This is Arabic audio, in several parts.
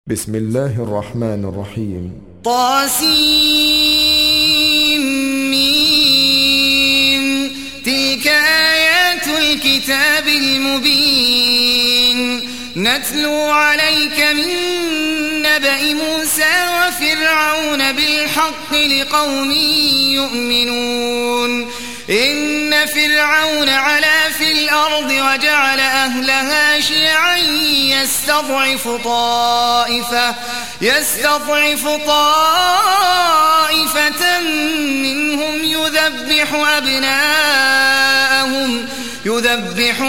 بسم الله الرحمن الرحيم. طاسيم. تلك آيات الكتاب المبين نتلو عليك من نبأ موسى وفرعون بالحق لقوم يؤمنون. إن فرعون علا في الأرض وجعل أهلها شيعا يستضعف طائفة منهم يذبح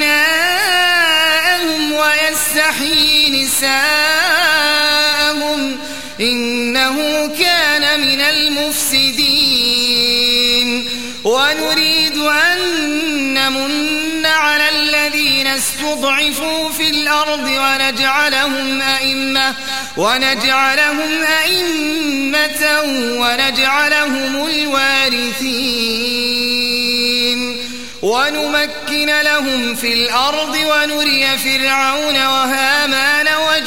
أبناءهم ويستحيي نساءهم إنه كان من المفسدين. ونريد أن نمن على الذين استضعفوا في الأرض ونجعلهم أئمة ونجعلهم الوارثين ونمكن لهم في الأرض ونري فرعون وهامان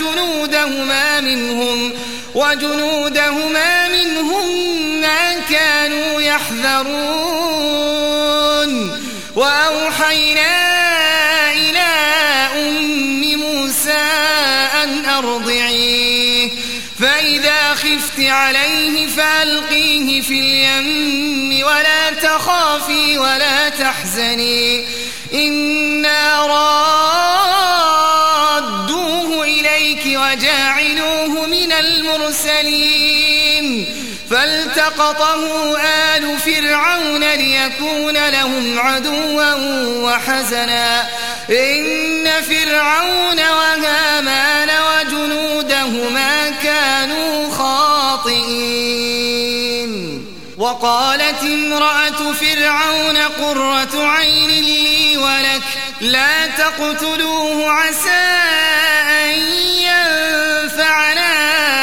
وجنودهما منهم ما كانوا يحذرون. وأوحينا إلى أم موسى أن أرضعيه فإذا خفت عليه فألقيه في اليم ولا تخافي ولا تحزني إنا رادوه إليك وجاعلوه من المرسلين. فالتقطه آل فرعون ليكون لهم عدوا وحزنا إن فرعون وهامان وجنودهما كانوا خاطئين. وقالت امرأة فرعون قرة عين لي ولك لا تقتلوه عسى أن ينفعنا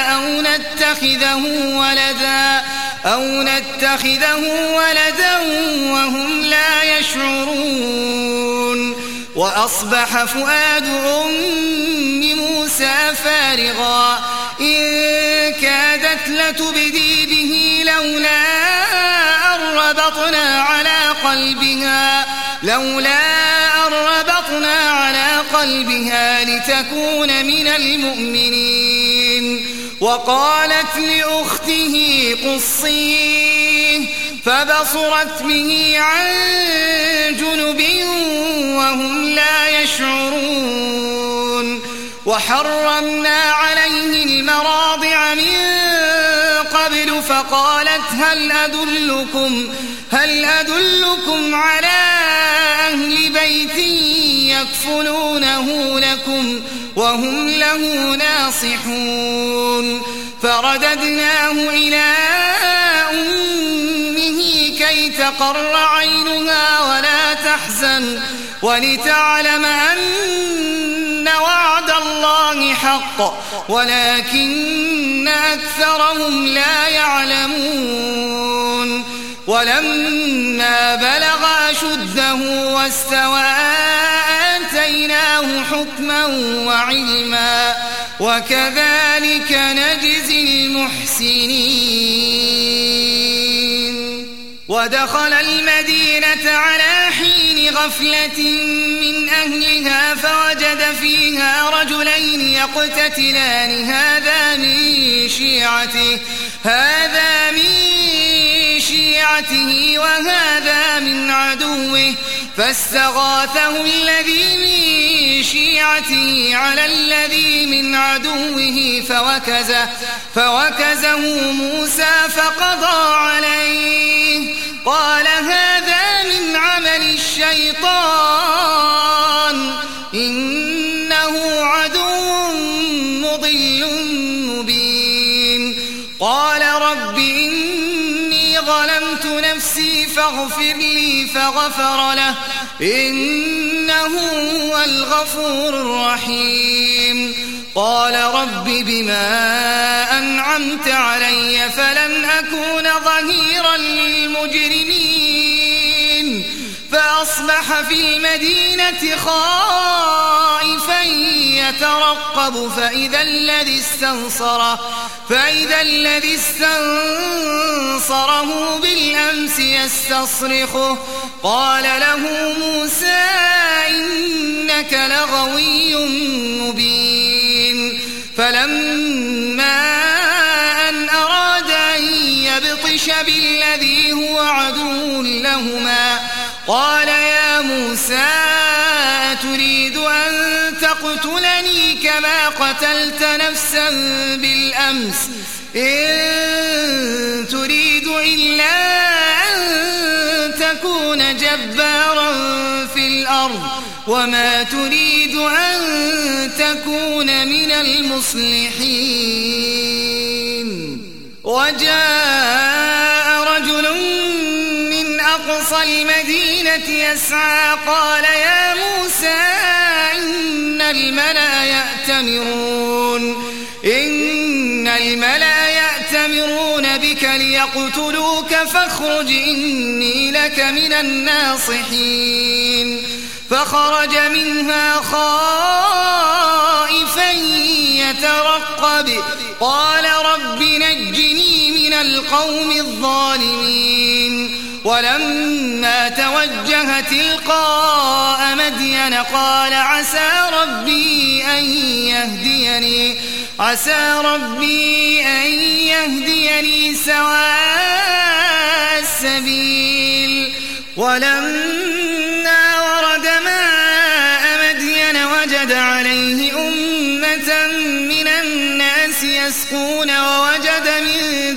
أو نتخذه ولدا وهم لا يشعرون. وأصبح فؤاد أم موسى فارغا إن كادت لتبدي به لولا أن ربطنا على قلبها لتكون من المؤمنين. وقالت لأخته قصيه فبصرت به عن جنب وهم لا يشعرون. وحرمنا عليه المراضع من قبل فقالت هل أدلكم على أهل بيت يكفلونه لكم وهم له ناصحون. فرددناه إلى أمه كي تقر عينها ولا تحزن ولتعلم أن وعد الله حق ولكن أكثرهم لا يعلمون. ولما بلغ أشده واستوى آتيناه حكما وعلما وكذلك نجزي المحسنين. ودخل المدينة على حين غفلة من أهلها فوجد فيها رجلين يقتتلان هذا من شيعته وهذا من عدوه فاستغاثه الذي من شيعته على الذي من عدوه فوكزه موسى فقضى عليه قال هذا من عمل الشيطان إنه عدو مضل مبين. قال رب إني ظلمت نفسي فاغفر لي فغفر له إنه هو الغفور الرحيم. قال رب بما أنعمت علي فلن أكون ظهيرا للمجرمين. فأصبح في المدينة خائفا يترقب فإذا الذي استنصره بالأمس يستصرخه قال له موسى إنك لغوي مبين فلما أن أراد أن يبطش بالذي هو عدو لهما قال يا موسى أتريد أن تقتلني كما قتلت نفسا بالأمس إن تريد إلا أن تكون جبارا في الأرض وما تريد أن تكون من المصلحين وجاء رجل من أقصى المدينة يسعى قال يا موسى إن الملأ يأتمرون بك ليقتلوك فاخرج إني لك من الناصحين فخرج منها خائفا يترقب قال رب نجني من القوم الظالمين ولما توجه تلقاء مدين قال عسى ربي أن يهديني سواء السبيل ولما ورد ماء مدين وجد عليه أمة من الناس يسقون ووجد من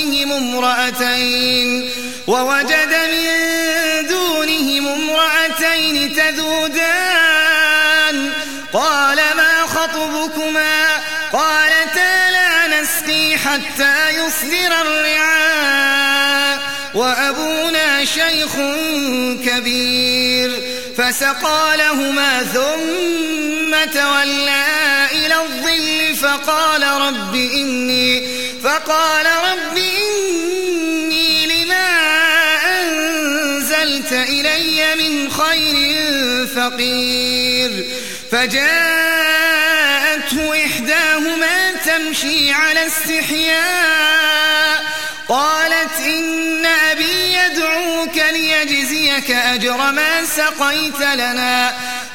دونهم امرأتين تذودان قال ما خطبكما قالتا لا نسقي حتى يصدر الرعاء وأبونا شيخ كبير فسقى لهما ثم تولى إلى الظل فقال رب إني لما أنزلت إلي من خير فقير فجاءته إحداهما تمشي على استحياء قالت إن أبي يدعوك ليجزيك أجر ما سقيت لنا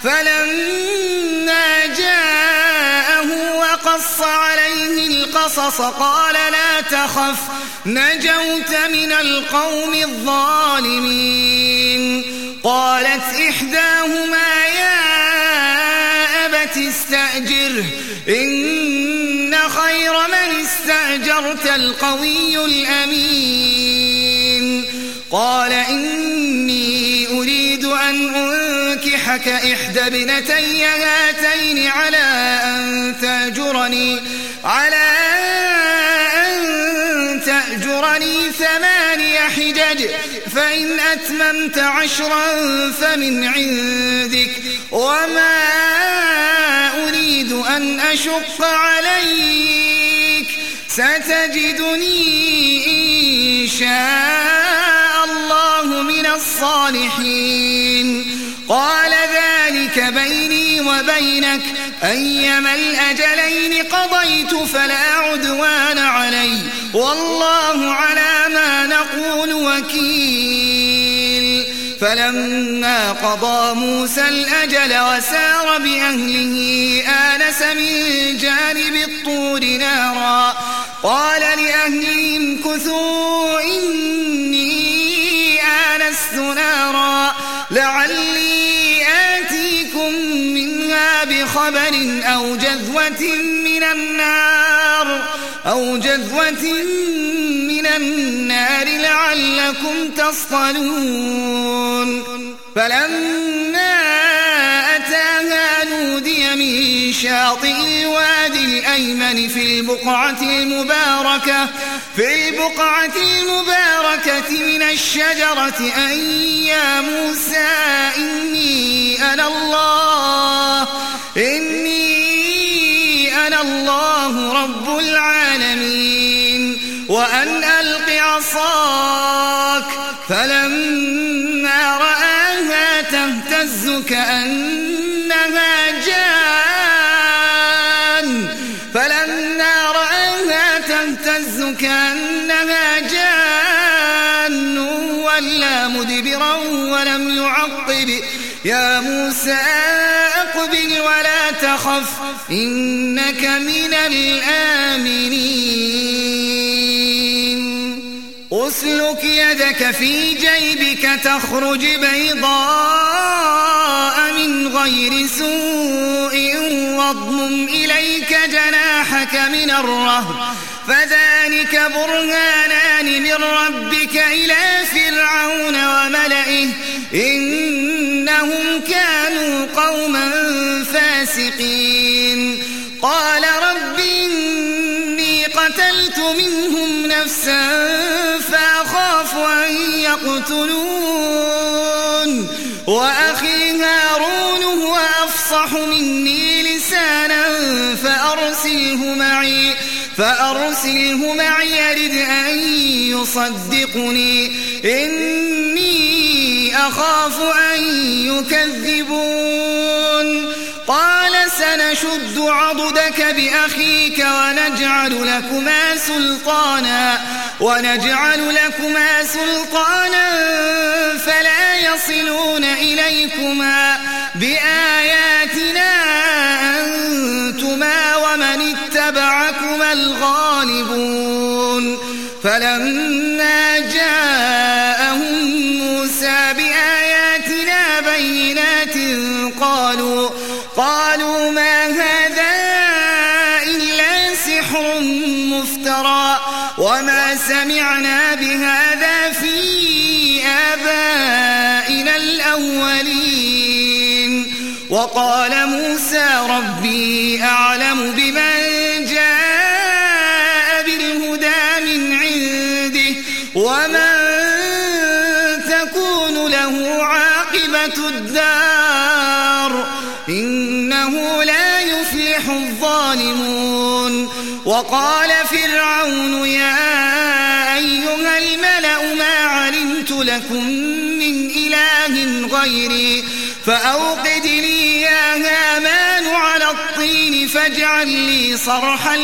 فلما جاءه وقص عليه القصص قال لا تخف نجوت من القوم الظالمين قالت إحداهما يا أبت استأجره إن خير من استأجرت القوي الأمين قال إني أريد أن أنكحك إحدى ابنتي هاتين على أن تأجرني 8 حجج فإن أتممت 10 فمن عندك وما أريد أن أشق عليك ستجدني إن شاء الله من الصالحين قال ذلك بيني وبينك أيما الأجلين قضيت فلا عدوان علي والله على ما نقول وكيل فلما قضى موسى الأجل وسار بأهله آنس من جانب الطور نارا قال لأهلهم كثوا إني آنست نارا لعلي آتيكم منها بخبر أو جذوة من النار لعلكم تصطلون فلما أتاها نودي من شاطئ الوادي الأيمن في البقعة المباركة من الشجرة أن يا موسى إني أنا الله رب العالمين وأن ألق عصاك فلما رآها تهتز كأنها جان تهتز كأنها جان ولا مدبرا ولم يعقب يا موسى أقبل ولا تخف إنك من الآمنين أسلك يدك في جيبك تخرج بيضاء من غير سوء واضمم إليك جناحك من الرهب فذلك برهانان من ربك إلى فرعون وملئه إنهم كانوا قوما فاسقين قال رب إني قتلت منهم نفسا فأخاف أن يقتلون وأخي هارون هو أفصح مني لسانا فأرسله معي يرد أن يصدقني إني أخاف أن يكذبون قال سنشد عضدك بأخيك ونجعل لكما سلطانا فلا يصلون إليكما بآياتنا أنتما ومن اتبعكما الغالبون فلما جاءهم موسى بآياتنا بينات قالوا ما هذا إلا سحر مفترى وما سمعنا بهذا في آبائنا الأولين وقال موسى ربي أعلم بمن جاء بالهدى من عنده ومن تكون له عاقبة الدار إنه لا يفلح الظالمون وقال فرعون يا أيها الملأ ما علمت لكم من إله غيري فأوقد لي يا هامان على الطين فاجعل لي صرحا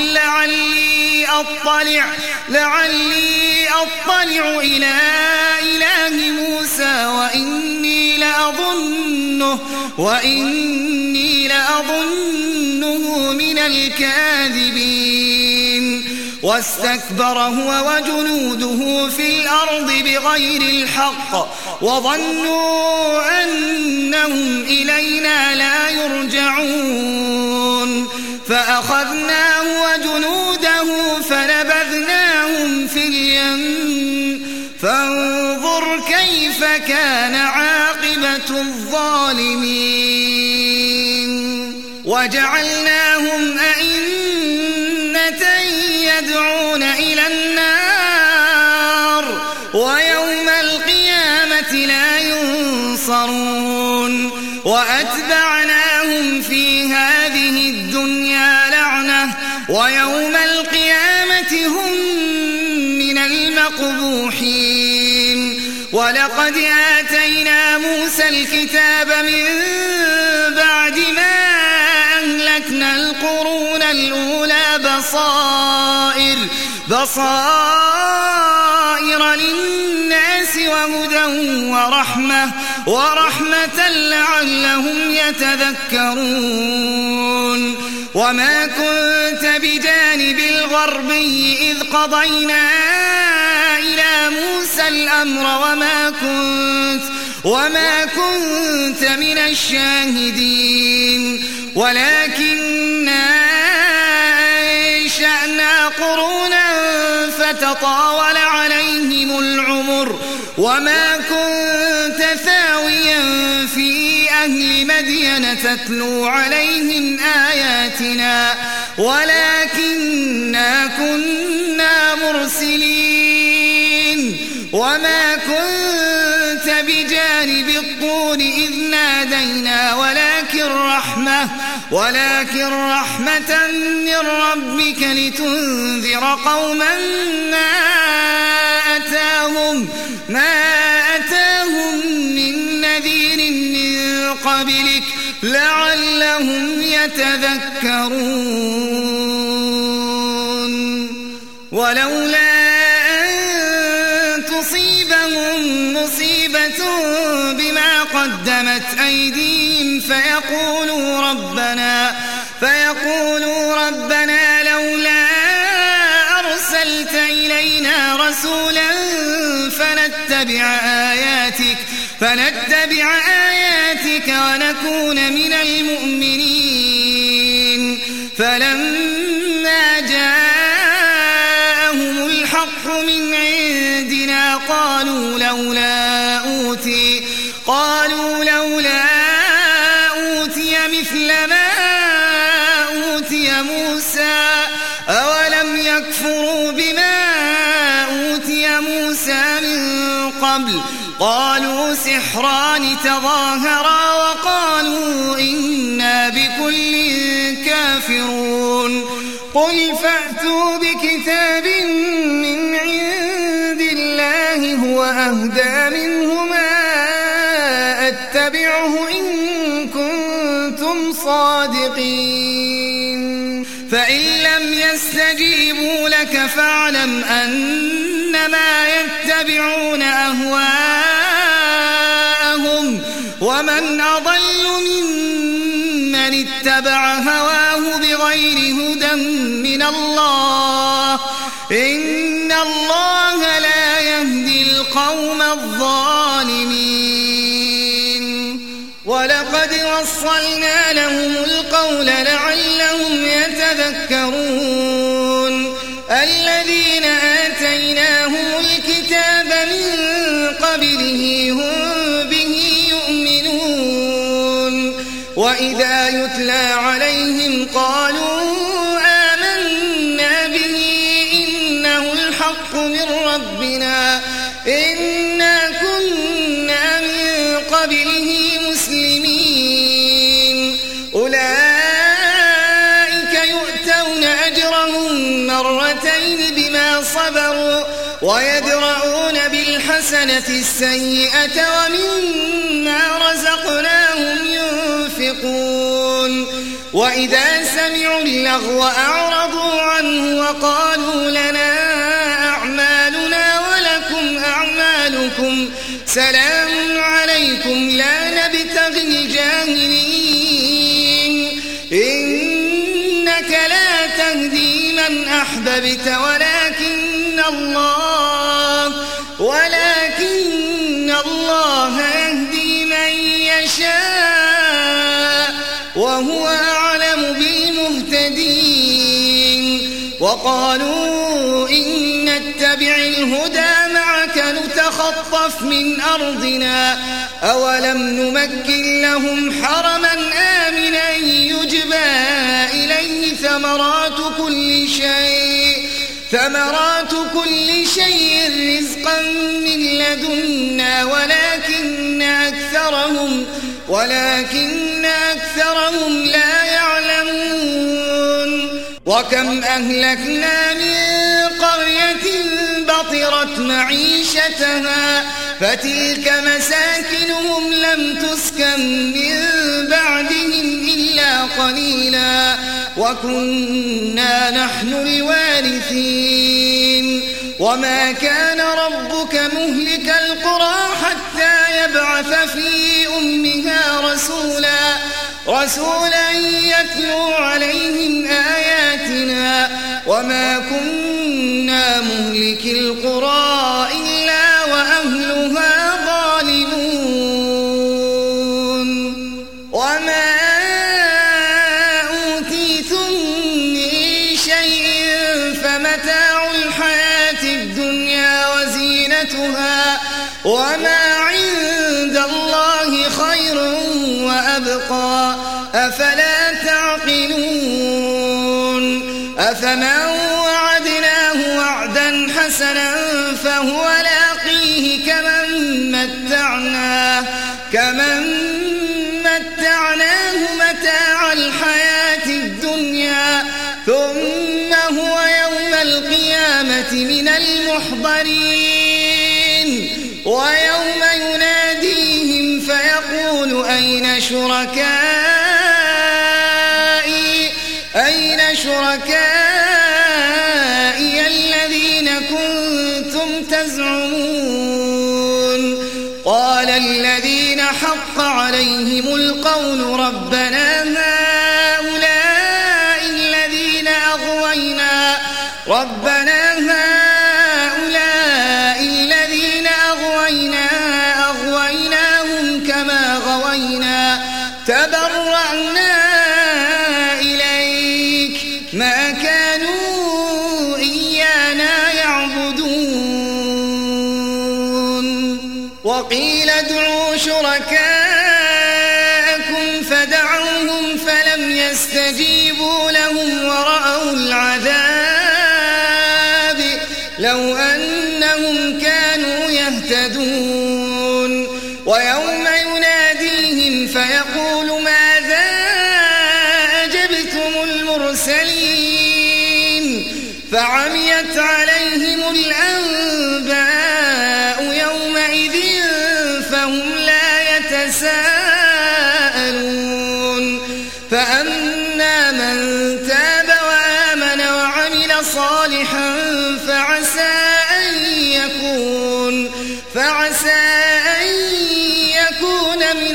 لعلي أطلع إلى إله موسى وإني لأظنه من الكاذبين واستكبر هو وجنوده في الأرض بغير الحق وظنوا أنهم إلينا لا يرجعون فأخذناه وجنوده فنبذناهم في اليم فانظر كيف كان عاقبة الظالمين وجعلناهم أئمة يدعون إلى النار ويوم القيامة لا ينصرون وأتبعناهم في هذه الدنيا لعنة ويوم القيامة هم من المقبوحين ولقد آتينا موسى الكتاب من بعد ما أهلكنا القرون الأولى بصائر للناس وهدى ورحمة لعلهم يتذكرون وما كنت بجانب الغربي إذ قضينا إلى موسى الأمر وما كنت من الشاهدين ولكننا أنشأنا قرونا فتطاول عليهم العمر وما كنت ثاويا في أهل مدين تتلو عليهم آياتنا ولكننا كنا مرسلين وما كنت بجانب الطور إذ نادينا ولكن رحمة من ربك لتنذر قوما ما أتاهم من نذير من قبلك لعلهم يتذكرون ولولا أن تصيبهم مصيبة بما قدمت أيديهم فيقولوا ربنا لولا أرسلت إلينا رسولا فنتبع آياتك ونكون من المؤمنين. فلما جاءهم الحق من عندنا قالوا لولا أوتي مثل ما أوتي موسى أولم يكفروا بما أوتي موسى من قبل قالوا سحران تظاهرا وقالوا إنا بكل كافرون. قل فأتوا بكتاب من عند الله هو أهدى منهما أتبعه إن كنتم صادقين. فإن لم يستجيبوا لك فاعلم أنما يتبعون أهواءهم ومن أضل ممن اتبع هواه بغير هدى من الله إن الله لا يهدي القوم الظالمين. ولقد وصلنا لهم القول لعلهم يتذكرون. الذين آتيناهم الكتاب من قبله هم به يؤمنون وإذا يتلى عليهم قالوا آمنا به إنه الحق من ربنا إنا كنا من قبله مسلمين. أولئك يؤتون أجرهم مرتين بما صبروا ويدرؤون بالحسنة السيئة ومما رزقناهم ينفقون. وإذا سمعوا اللغو أعرضوا عنه وقالوا لنا أعمالنا ولكم أعمالكم سلام عليكم لا نبتغي الجاهلين إنك لا تهدي من أحببت ولكن الله يهدي من يشاء وهو أعلم بالمهتدين. وقالوا إن نتبع الهدى معك نتخطف من أرضنا أولم نمكن لهم حرما آمنا يجبى إليه ثمرات كل شيء رزقا من لدنا ولكن أكثرهم لا يعلمون. وكم أهلكنا من قرية بطرت معيشتها فتلك مساكنهم لم تسكن من بعدهم إلا قليلا وكنا نحن الوارثين. وما كان ربك مهلك القرى حتى يبعث في أمها رسولا يتلو عليهم آياتنا وما كنا مهلك القرى إلا وأهلها ظالمون. وما أوتيتم من شيء فمتاع الحياة الدنيا وزينتها وما عند الله خير وأبقى أفلا تعقلون. أفمن وعدناه وعدا حسنا فهو لاقيه كمن متعناه متاع الحياة الدنيا ثم هو يوم القيامة من المحضرين. ويوم يناديهم فيقول أين شركائي الذين حق عليهم القول ربنا هؤلاء الذين أغوينا أغويناهم كما غوينا تبرأنا إليك ما كانوا إيانا يعبدون وقيل ادعوا شركاءكم فدعوهم فلم يستجيبوا لهم ورأوا العذاب لو أنهم كانوا يهتدون ويوم يناديهم فيقول ماذا أجبتم المرسلين فعميت عليهم الأنباء يومئذ فهم لا يتساءلون فأما من تاب وآمن وعمل صالحا فعسى أن يكون من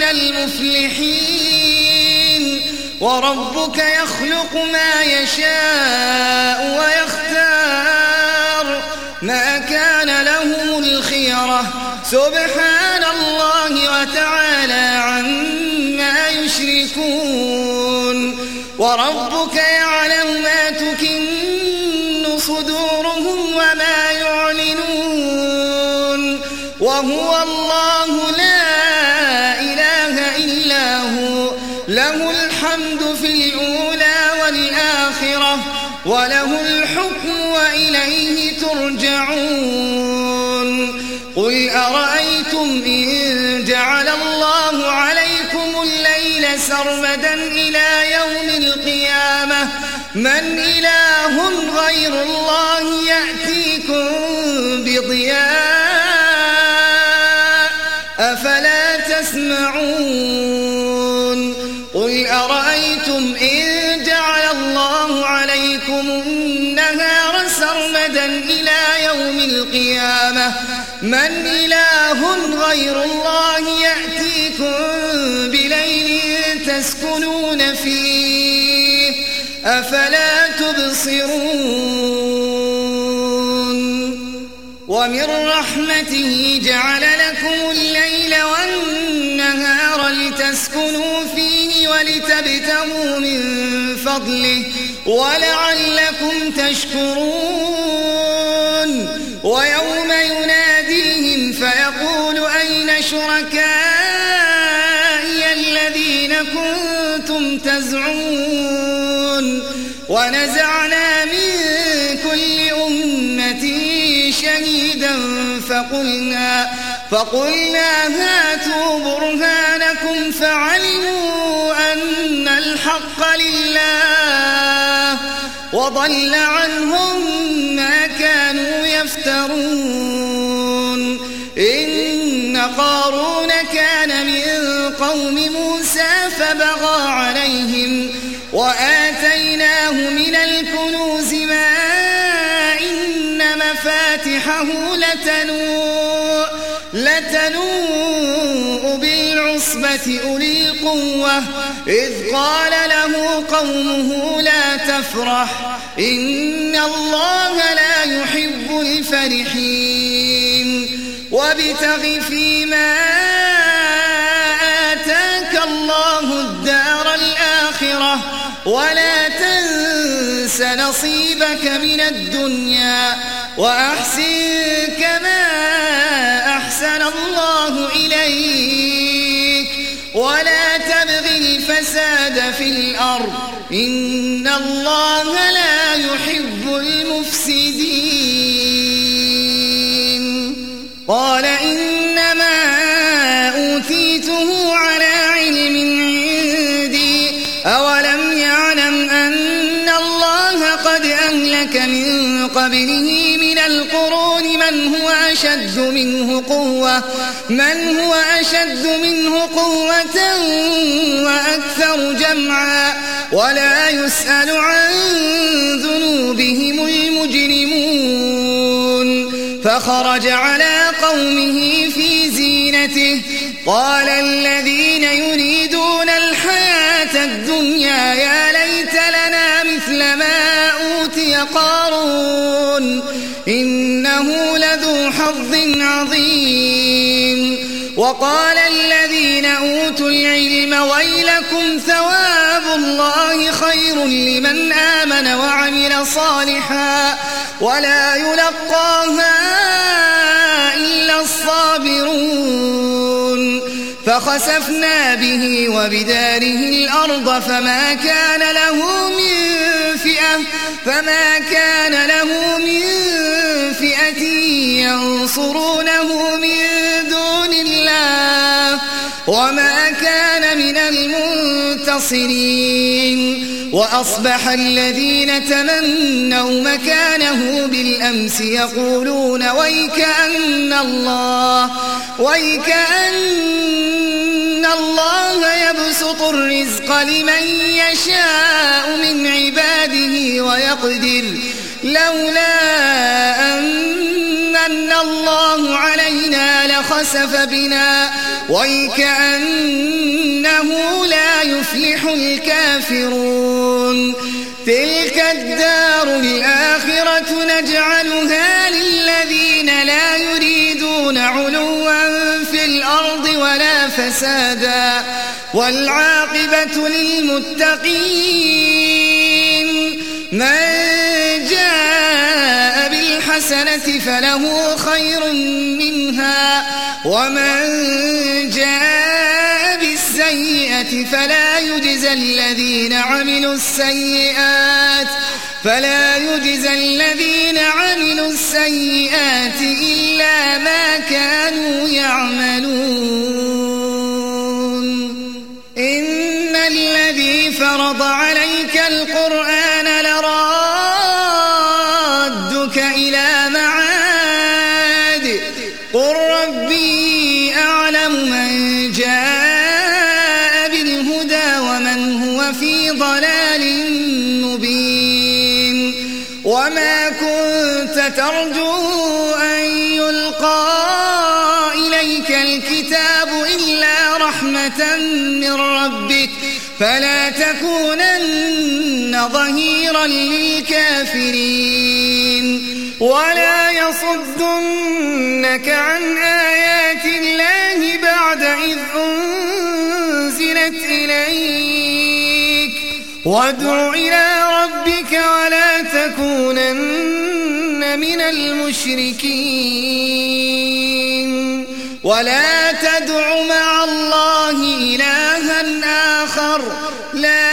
المفلحين وربك يخلق ما يشاء ويختار ما كان لهم الخيرة سبحان الله وتعالى عما يشركون وربك يعلم ما تكن صدورهم وما يعلنون وهو الله لا إله إلا هو له الحمد في الأولى والآخرة وله الحكم وإليه ترجعون قل أرأيتم إن جعل الله عليكم الليل سرمدا إلى يوم القيامة من إله غير الله يأتيكم بضياء أفلا تسمعون قل أرأيتم إن جعل الله عليكم النهار سرمدا إلى يوم القيامة من إله غير الله يأتيكم بليل تسكنون فيه أفلا تبصرون ومن رحمته جعل لكم الليل والنهار لتسكنوا فيه ولتبتغوا من فضله ولعلكم تشكرون ويوم يناديهم فيقول أين شركائي الذين كنتم تزعمون ونزعنا من كل أمة شهيدا فقلنا هاتوا برهانكم فعلموا أن الحق لله وضل عنهم ما كانوا يفترون إن قارون كان من قوم موسى فبغى عليهم وآتيناه من الكنوز ما إن مفاتحه لتنوء بالعصبة أولي القوة إذ قال له قومه لا تفرح إن الله لا يحب الفرحين وابتغ فيما آتاك الله الدار الآخرة ولا تنس نصيبك من الدنيا وأحسن كما أحسن الله إليك ولا تبغ الفساد في الأرض إن الله لا يحب المفسدين قال إنما أوتيته على علم عندي أولم يعلم أن الله قد أهلك من قبله من القرون من هو أشد منه قوة وأكثر جمعا ولا يسأل عن ذنوبهم المجرمون فخرج على قومه في زينته قال الذين يريدون الحياة الدنيا يا ليت لنا مثل ما أوتي قارون إنه لذو حظ عظيم وقال الذين أوتوا العلم ويلكم ثواب الله خير لمن آمن وعمل صالحا ولا يلقاها إلا الصابرون فخسفنا به وبداره الأرض فما كان له من فئة ينصرونه من دون الله وما كان من المنتصرين وأصبح الذين تمنوا مكانه بالأمس يقولون ويكأن الله يبسط الرزق لمن يشاء من عباده ويقدر لولا أن الله علينا لخسف بنا ويكأنه لا يفلح الكافرون تلك الدار الآخرة نجعلها للذين لا يريدون علوا في الأرض ولا فسادا والعاقبة للمتقين من جاء بالحسنة فله خير منها ومن جاء بالسيئة فلا يجزى الذين عملوا السيئات إلا ما كانوا يعملون إن الذي فرض عليك القرآن لرادك إلى معاد قل ربي أعلم من جاء بالهدى ومن هو في ضلال مبين وما كنت ترجو أن يلقى إليك الكتاب إلا رحمة من ربك فلا تكونن ظهيرا للكافرين ولا يصدنك عن آيات الله بعد إذ أنزلت إليك وادع إلى ربك ولا تكونن من المشركين ولا تدع مع الله إلها آخر لا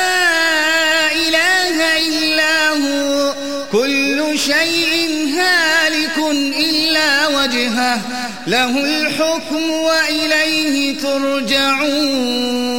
إله إلا هو كل شيء هالك إلا وجهه له الحكم وإليه ترجعون